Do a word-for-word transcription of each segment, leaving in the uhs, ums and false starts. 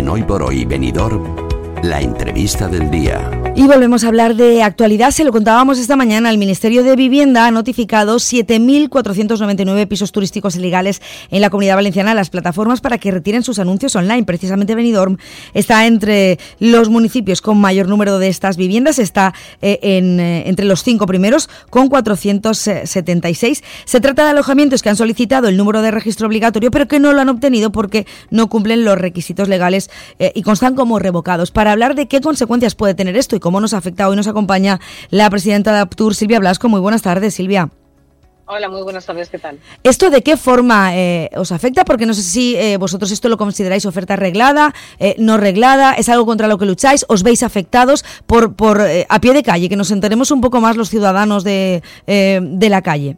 Hoy por Hoy Benidorm, la entrevista del día. Y volvemos a hablar de actualidad. Se lo contábamos esta mañana. El Ministerio de Vivienda ha notificado siete mil cuatrocientos noventa y nueve pisos turísticos ilegales en la Comunidad Valenciana a las plataformas para que retiren sus anuncios online. Precisamente Benidorm está entre los municipios con mayor número de estas viviendas. Está eh, en, eh, entre los cinco primeros con cuatrocientos setenta y seis. Se trata de alojamientos que han solicitado el número de registro obligatorio, pero que no lo han obtenido porque no cumplen los requisitos legales eh, y constan como revocados. Para hablar de qué consecuencias puede tener esto y cómo nos afecta, hoy nos acompaña la presidenta de Aptur, Silvia Blasco. Muy buenas tardes, Silvia. Hola, muy buenas tardes, ¿qué tal? ¿Esto de qué forma eh, os afecta? Porque no sé si eh, vosotros esto lo consideráis oferta reglada, eh, no reglada, es algo contra lo que lucháis, os veis afectados por, por eh, a pie de calle, que nos enteremos un poco más los ciudadanos de, eh, de la calle.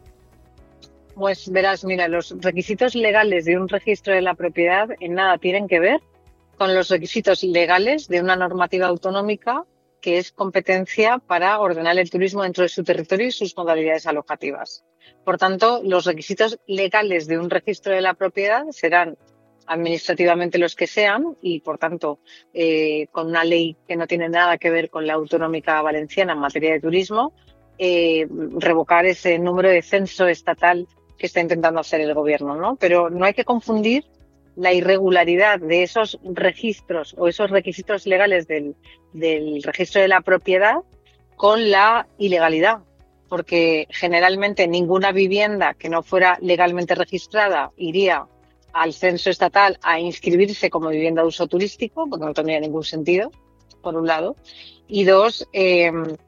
Pues verás, mira, los requisitos legales de un registro de la propiedad en nada tienen que ver con los requisitos legales de una normativa autonómica que es competencia para ordenar el turismo dentro de su territorio y sus modalidades alojativas. Por tanto, los requisitos legales de un registro de la propiedad serán administrativamente los que sean y, por tanto, eh, con una ley que no tiene nada que ver con la autonómica valenciana en materia de turismo, eh, revocar ese número de censo estatal que está intentando hacer el gobierno, ¿no? Pero no hay que confundir la irregularidad de esos registros o esos requisitos legales del, del registro de la propiedad con la ilegalidad, porque generalmente ninguna vivienda que no fuera legalmente registrada iría al censo estatal a inscribirse como vivienda de uso turístico, porque no tendría ningún sentido, por un lado, y dos, eh,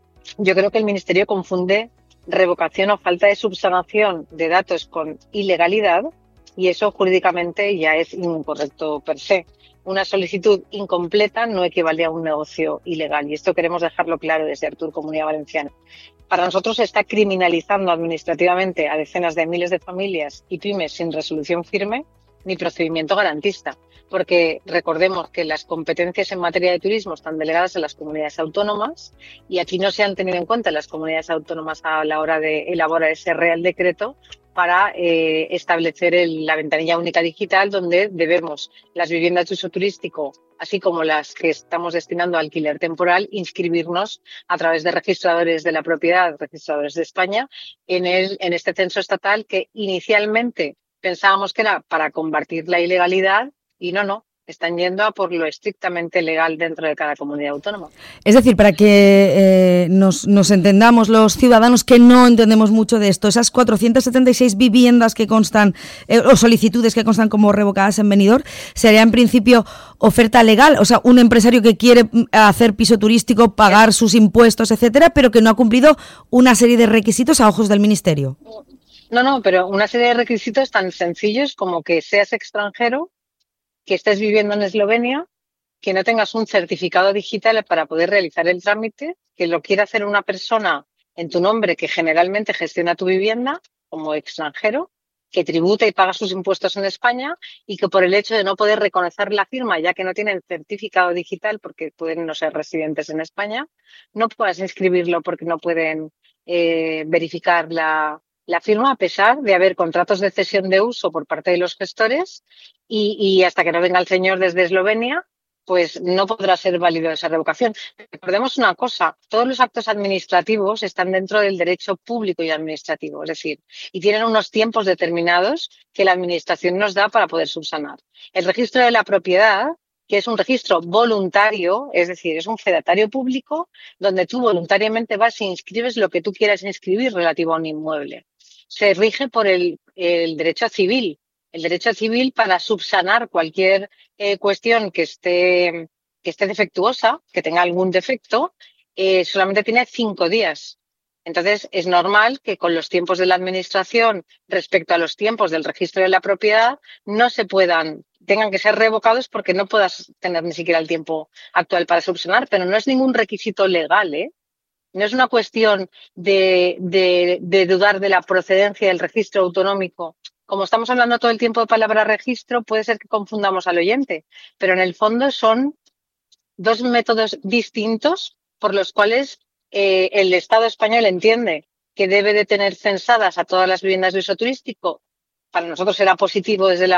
yo creo que el Ministerio confunde revocación o falta de subsanación de datos con ilegalidad, y eso jurídicamente ya es incorrecto per se. Una solicitud incompleta no equivale a un negocio ilegal y esto queremos dejarlo claro desde Aptur Comunidad Valenciana. Para nosotros se está criminalizando administrativamente a decenas de miles de familias y pymes sin resolución firme ni procedimiento garantista, porque recordemos que las competencias en materia de turismo están delegadas a las comunidades autónomas y aquí no se han tenido en cuenta las comunidades autónomas a la hora de elaborar ese Real Decreto para eh, establecer el, la ventanilla única digital donde debemos las viviendas de uso turístico, así como las que estamos destinando a alquiler temporal, inscribirnos a través de registradores de la propiedad, registradores de España, en, el, en este censo estatal que inicialmente pensábamos que era para combatir la ilegalidad y no, no. Están yendo a por lo estrictamente legal dentro de cada comunidad autónoma. Es decir, para que eh, nos, nos entendamos los ciudadanos que no entendemos mucho de esto, esas cuatrocientas setenta y seis viviendas que constan, eh, o solicitudes que constan como revocadas en Benidorm, sería en principio oferta legal, o sea, un empresario que quiere hacer piso turístico, pagar sus impuestos, etcétera, pero que no ha cumplido una serie de requisitos a ojos del Ministerio. No, no, pero una serie de requisitos tan sencillos como que seas extranjero, que estés viviendo en Eslovenia, que no tengas un certificado digital para poder realizar el trámite, que lo quiera hacer una persona en tu nombre que generalmente gestiona tu vivienda como extranjero, que tributa y paga sus impuestos en España y que por el hecho de no poder reconocer la firma, ya que no tienen certificado digital porque pueden no ser residentes en España, no puedas inscribirlo porque no pueden eh, verificar la la firma a pesar de haber contratos de cesión de uso por parte de los gestores y, y hasta que no venga el señor desde Eslovenia, pues no podrá ser válido esa revocación. Recordemos una cosa, todos los actos administrativos están dentro del derecho público y administrativo, es decir, y tienen unos tiempos determinados que la administración nos da para poder subsanar. El registro de la propiedad, que es un registro voluntario, es decir, es un fedatario público donde tú voluntariamente vas e inscribes lo que tú quieras inscribir relativo a un inmueble. Se rige por el, el derecho civil, el derecho civil para subsanar cualquier eh, cuestión que esté, que esté defectuosa, que tenga algún defecto, eh, solamente tiene cinco días. Entonces, es normal que con los tiempos de la administración respecto a los tiempos del registro de la propiedad no se puedan, tengan que ser revocados porque no puedas tener ni siquiera el tiempo actual para subsanar, pero no es ningún requisito legal, ¿eh? No es una cuestión de, de, de dudar de la procedencia del registro autonómico. Como estamos hablando todo el tiempo de palabra registro, puede ser que confundamos al oyente, pero en el fondo son dos métodos distintos por los cuales eh, el Estado español entiende que debe de tener censadas a todas las viviendas de uso turístico. Para nosotros será positivo desde la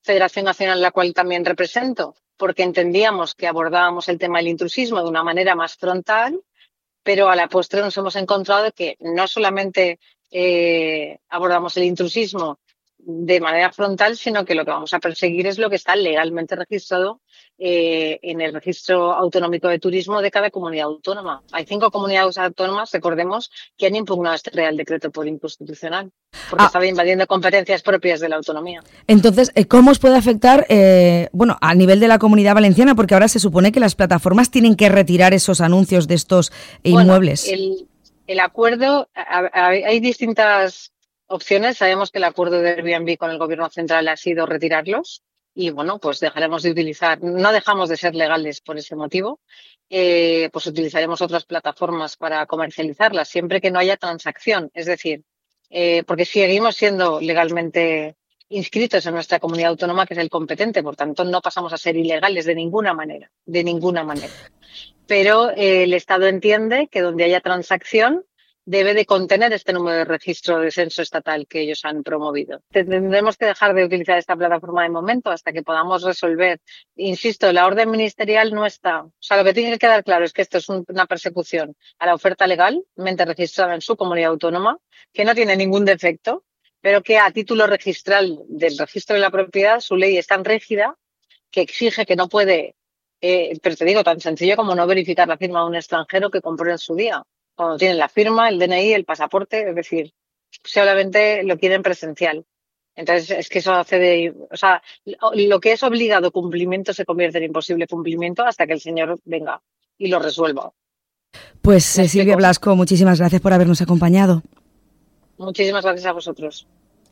federación nacional, la cual también represento, porque entendíamos que abordábamos el tema del intrusismo de una manera más frontal, pero a la postre nos hemos encontrado que no solamente eh, abordamos el intrusismo de manera frontal, sino que lo que vamos a perseguir es lo que está legalmente registrado eh, en el registro autonómico de turismo de cada comunidad autónoma. Hay cinco comunidades autónomas, recordemos, que han impugnado este Real Decreto por inconstitucional, porque ah. estaba invadiendo competencias propias de la autonomía. Entonces, ¿cómo os puede afectar, eh, bueno, a nivel de la Comunidad Valenciana? Porque ahora se supone que las plataformas tienen que retirar esos anuncios de estos inmuebles. Bueno, el, el acuerdo, hay distintas opciones. Sabemos que el acuerdo de Airbnb con el Gobierno central ha sido retirarlos y, bueno, pues dejaremos de utilizar, no dejamos de ser legales por ese motivo, eh, pues utilizaremos otras plataformas para comercializarlas, siempre que no haya transacción. Es decir, eh, porque seguimos siendo legalmente inscritos en nuestra comunidad autónoma, que es el competente, por tanto no pasamos a ser ilegales de ninguna manera, de ninguna manera. Pero eh, el Estado entiende que donde haya transacción debe de contener este número de registro de censo estatal que ellos han promovido. Tendremos que dejar de utilizar esta plataforma de momento hasta que podamos resolver. Insisto, la orden ministerial no está. O sea, lo que tiene que quedar claro es que esto es un, una persecución a la oferta legalmente registrada en su comunidad autónoma, que no tiene ningún defecto, pero que a título registral del registro de la propiedad, su ley es tan rígida que exige que no puede, eh, pero te digo, tan sencillo como no verificar la firma de un extranjero que compró en su día, cuando tienen la firma, el D N I, el pasaporte, es decir, solamente lo quieren presencial. Entonces, es que eso hace de... O sea, lo que es obligado cumplimiento se convierte en imposible cumplimiento hasta que el señor venga y lo resuelva. Pues eh, Silvia Blasco, muchísimas gracias por habernos acompañado. Muchísimas gracias a vosotros.